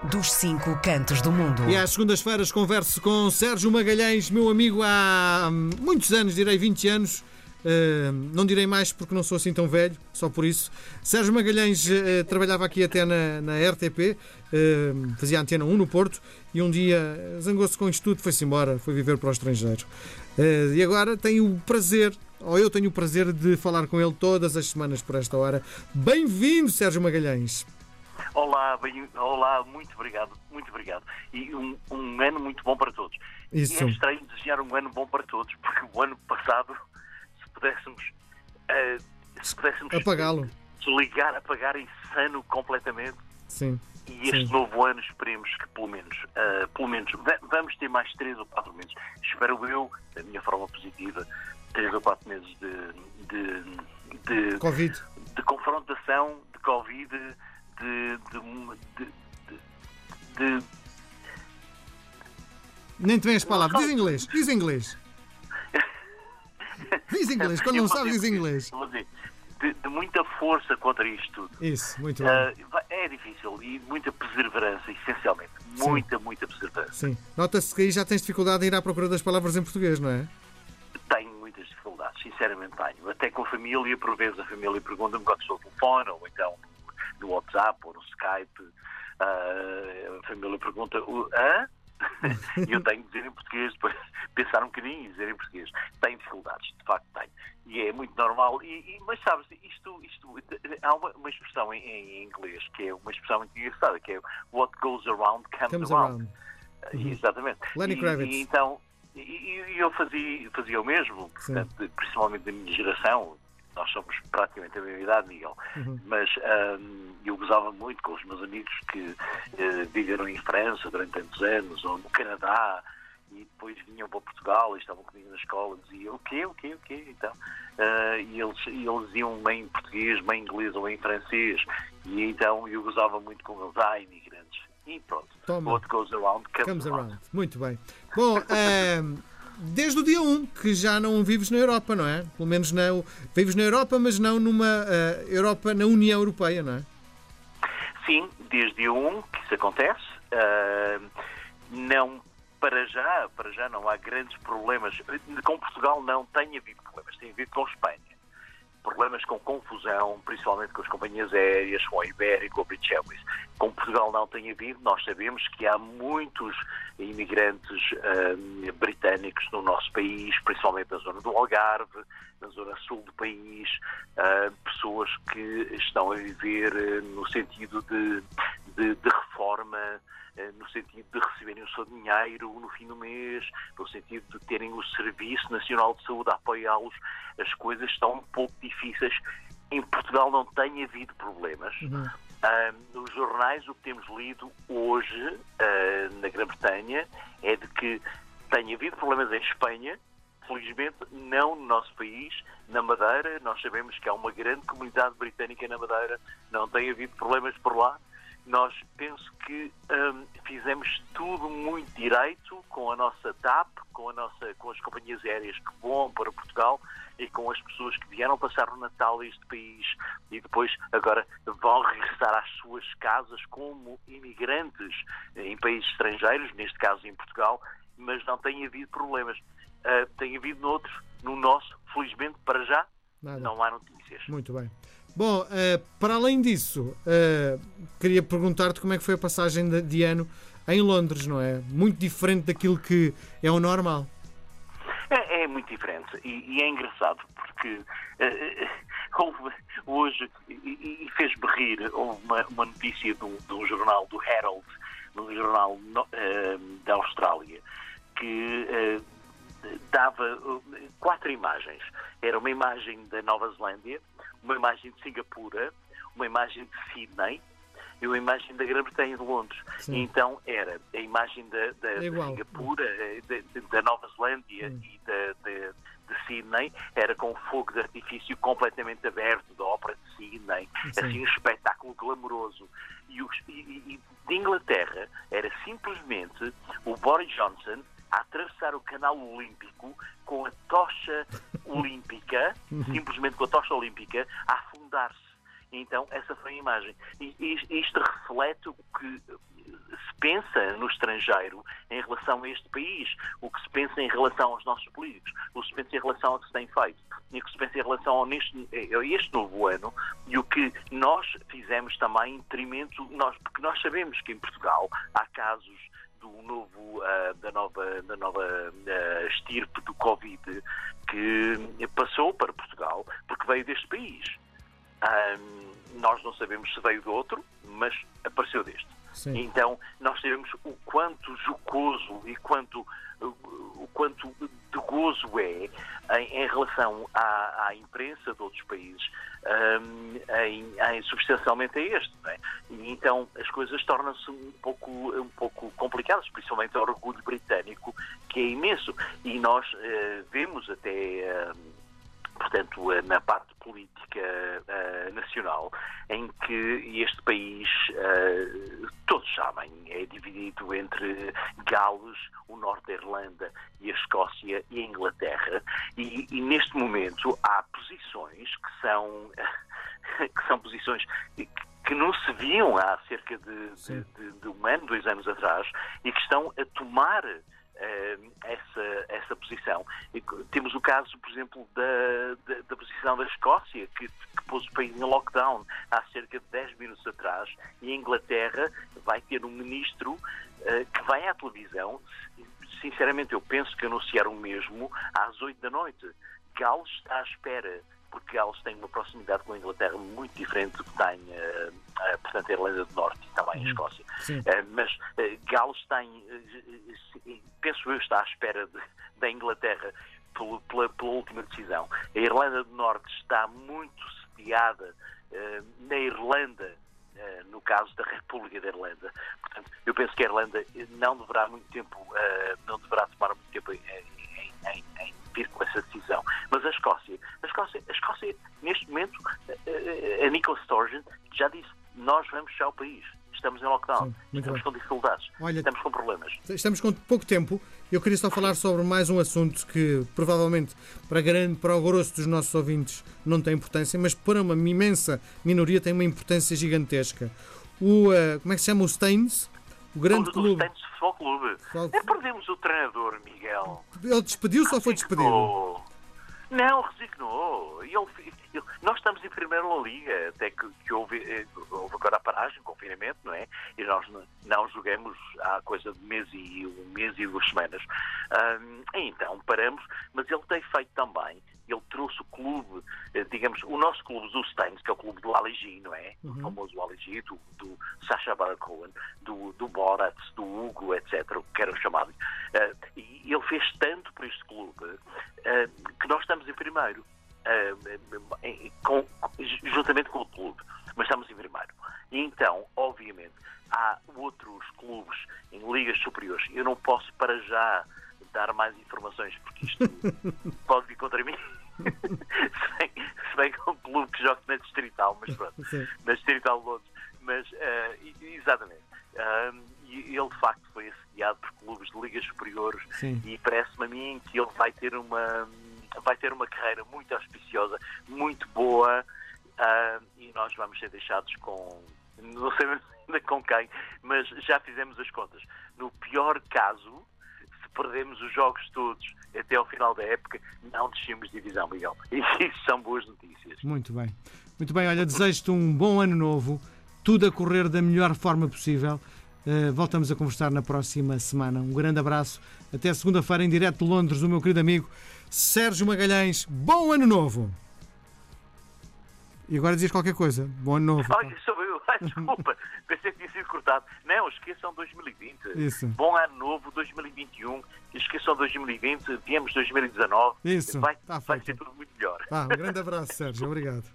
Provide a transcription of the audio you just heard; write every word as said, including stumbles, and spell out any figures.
dos cinco cantos do mundo. E às segundas-feiras converso com Sérgio Magalhães, meu amigo há muitos anos, direi vinte anos. Uh, não direi mais porque não sou assim tão velho, só por isso. Sérgio Magalhães uh, trabalhava aqui até na, na R T P, uh, fazia a Antena um no Porto, e um dia zangou-se com isto tudo, foi-se embora, foi viver para o estrangeiro. Uh, e agora tenho o prazer, ou eu tenho o prazer de falar com ele todas as semanas por esta hora. Bem-vindo, Sérgio Magalhães. Olá, bem, olá, muito obrigado, muito obrigado. E um, um ano muito bom para todos. Isso. E é estranho desejar um ano bom para todos, porque o ano passado, se pudéssemos, uh, se pudéssemos apagá-lo, desligar, apagar esse ano completamente. Sim. E este Sim. novo ano esperemos que pelo menos, uh, pelo menos vamos ter mais três ou quatro meses. Espero eu, da minha forma positiva, três ou quatro meses de, de, de, Covid. de confrontação, de Covid, de, de, de, de Nem te vem as palavras. Diz inglês. Diz inglês. Diz inglês. Quando não sabes, diz inglês. De, de muita força contra isto tudo. Isso, muito bem. Uh, é difícil e muita perseverança, essencialmente. Muita, Sim. muita perseverança. Sim. Nota-se que aí já tens dificuldade em ir à procura das palavras em português, não é? Tenho muitas dificuldades, sinceramente tenho. Até com a família, por vezes a família pergunta-me qual é o seu telefone, ou então no, no WhatsApp, ou no Skype. Uh, a família pergunta, hã? E eu tenho de dizer em português, depois pensar um bocadinho e dizer em português. Tenho dificuldades, de facto tenho. E é muito normal. E, e, mas sabes, isto, isto há uma, uma expressão em, em inglês que é uma expressão muito engraçada, que é what goes around comes, Comes around. around. Uhum. Exatamente. Lenny e, Kravitz. E, então, e, e eu fazia, fazia o mesmo, portanto, principalmente da minha geração. Nós somos praticamente a mesma idade, Miguel. Uhum. Mas um, eu gozava muito com os meus amigos que uh, viveram em França durante tantos anos, ou no Canadá, e depois vinham para Portugal e estavam comigo na escola e diziam o quê, o quê, o quê? Então, uh, e, eles, e eles iam meio em português, meio em inglês ou em francês. E então eu gozava muito com eles. Ah, imigrantes. E pronto. Toma. What goes around comes, Comes around. around. Muito bem. Bom, uh, desde o dia um que já não vives na Europa, não é? Pelo menos não vives na Europa, mas não numa uh, Europa, na União Europeia, não é? Sim, desde o dia um que isso acontece. Uh, não, para já, para já não há grandes problemas. Com Portugal não tem havido problemas, tem havido com Espanha. Problemas com confusão, principalmente com as companhias aéreas, com a Iberia e com a British Airways. Com Portugal não tem havido, nós sabemos que há muitos imigrantes uh, britânicos no nosso país, principalmente na zona do Algarve, na zona sul do país, uh, pessoas que estão a viver uh, no sentido de, de, de reforma, uh, no sentido de receberem o seu dinheiro no fim do mês, no sentido de terem o Serviço Nacional de Saúde a apoiá-los. As coisas estão um pouco difíceis. Em Portugal não tem havido problemas. Uhum. Uh, nos jornais, o que temos lido hoje uh, na Grã-Bretanha é de que tem havido problemas em Espanha. Felizmente, não no nosso país, na Madeira. Nós sabemos que há uma grande comunidade britânica na Madeira. Não tem havido problemas por lá. Nós penso que um, fizemos tudo muito direito com a nossa T A P, com, a nossa, com as companhias aéreas que voam para Portugal e com as pessoas que vieram passar o Natal a este país e depois agora vão regressar às suas casas como imigrantes em países estrangeiros, neste caso em Portugal, mas não tem havido problemas. Uh, tem havido noutros, no nosso, felizmente, para já, Nada. Não há notícias. Muito bem. Bom, uh, para além disso, uh, queria perguntar-te como é que foi a passagem de, de ano em Londres, não é? Muito diferente daquilo que é o normal. É, é muito diferente e, e é engraçado porque uh, houve hoje, e, e fez-me rir, houve uma, uma notícia de um, de um jornal, do Herald, de um jornal no, uh, da Austrália, que uh, dava uh, quatro imagens. Era uma imagem da Nova Zelândia, uma imagem de Singapura, uma imagem de Sydney e uma imagem da Grã-Bretanha de Londres. E então era a imagem da, da, é de Singapura, da, da Nova Zelândia hum. e da, de, de Sydney, era com fogo de artifício completamente aberto da Ópera de Sydney, Sim. assim um espetáculo glamouroso. E, o, e, e de Inglaterra era simplesmente o Boris Johnson a atravessar o canal olímpico com a tocha olímpica, simplesmente com a tocha olímpica, a afundar-se. Então, essa foi a imagem. E isto reflete o que pensa no estrangeiro em relação a este país, o que se pensa em relação aos nossos políticos, o que se pensa em relação ao que se tem feito, e o que se pensa em relação a este, a este novo ano, e o que nós fizemos também em detrimento, nós, porque nós sabemos que em Portugal há casos do novo, uh, da nova, da nova uh, estirpe do Covid que passou para Portugal porque veio deste país. Um, nós não sabemos se veio de outro, mas apareceu deste. Sim. Então, nós sabemos o quanto jocoso e quanto, o quanto de gozo é em, em relação à, à imprensa de outros países, um, em, em, substancialmente a este. Não é? E então, as coisas tornam-se um pouco, um pouco complicadas, principalmente o orgulho britânico, que é imenso. E nós uh, vemos até... Uh, portanto, na parte política uh, nacional, em que este país, uh, todos sabem, é dividido entre Gales, o norte da Irlanda, e a Escócia e a Inglaterra, e, e neste momento há posições que são, que são posições que, que não se viam há cerca de, de, de, de um ano, dois anos atrás, e que estão a tomar Uh, essa, essa posição. E temos o caso, por exemplo, da, da, da posição da Escócia, que, que pôs o país em lockdown há cerca de dez minutos atrás, e a Inglaterra vai ter um ministro uh, que vai à televisão. Sinceramente, eu penso que anunciaram o mesmo às oito da noite. Gales está à espera, porque Gales tem uma proximidade com a Inglaterra muito diferente do que tem uh, uh, portanto, a Irlanda do Norte e também a Escócia. Uh, mas uh, Gales tem, uh, penso eu, está à espera de, da Inglaterra pela, pela, pela última decisão. A Irlanda do Norte está muito sediada uh, na Irlanda, uh, no caso da República da Irlanda. Portanto, eu penso que a Irlanda não deverá muito tempo, uh, não deverá tomar muito tempo em, em, em, em vir com essa decisão. Mas a Escócia, a Escócia, a Escócia neste momento, a Nicola Sturgeon já disse, nós vamos fechar o país. Estamos em lockdown. Sim, estamos bem. com dificuldades. Olha, estamos com problemas. Estamos com pouco tempo. Eu queria só falar sobre mais um assunto que provavelmente para, grande, para o grosso dos nossos ouvintes não tem importância, mas para uma imensa minoria tem uma importância gigantesca. O, uh, como é que se chama? O Staines? O grande o, clube. O Staines Futebol Clube. Futebol... É, perdemos o treinador, Miguel. Ele despediu-se ou foi despedido? Não, resignou. Ele, ele, nós estamos em primeiro na Liga, até que, que houve, houve agora a paragem, confinamento, não é? E nós não, não jogamos há coisa de mês e um mês e duas semanas. Um, então paramos, mas ele tem feito também. Ele trouxe o clube, digamos, o nosso clube, o Staines, que é o clube do Ali G, não é? Uhum. O famoso Ali G, do, do Sacha Baron Cohen, do, do Borat, do Hugo, etcétera, o que eram chamados. Uh, e ele fez tanto por este clube uh, que nós estamos em primeiro, uh, em, com, juntamente com o clube, mas estamos em primeiro. E então, obviamente, há outros clubes em ligas superiores. Eu não posso para já dar mais informações, porque isto pode vir contra mim. se, bem, se bem que é um clube que joga na Distrital, mas pronto, Sim. na Distrital de Londres. Mas, uh, exatamente. Uh, e ele, de facto, foi assediado por clubes de ligas superiores. Sim. E parece-me a mim que ele vai ter uma, vai ter uma carreira muito auspiciosa, muito boa, uh, e nós vamos ser deixados com... não sei ainda com quem, mas já fizemos as contas. No pior caso, perdemos os jogos todos até ao final da época, não descemos de divisão, Miguel. E isso são boas notícias. Muito bem. Muito bem, olha, desejo-te um bom ano novo, tudo a correr da melhor forma possível. Uh, voltamos a conversar na próxima semana. Um grande abraço. Até segunda-feira, em direto de Londres, o meu querido amigo Sérgio Magalhães. Bom ano novo! E agora dizias qualquer coisa. Bom ano novo. Olha, sou eu. Ai, desculpa. Pensei que tinha sido cortado. Não, esqueçam dois mil e vinte. Isso. Bom ano novo, dois mil e vinte e um. Esqueçam dois mil e vinte. Viemos dois mil e dezanove. Isso. Vai, tá vai ser tudo muito melhor. Ah, um grande abraço, Sérgio. Obrigado.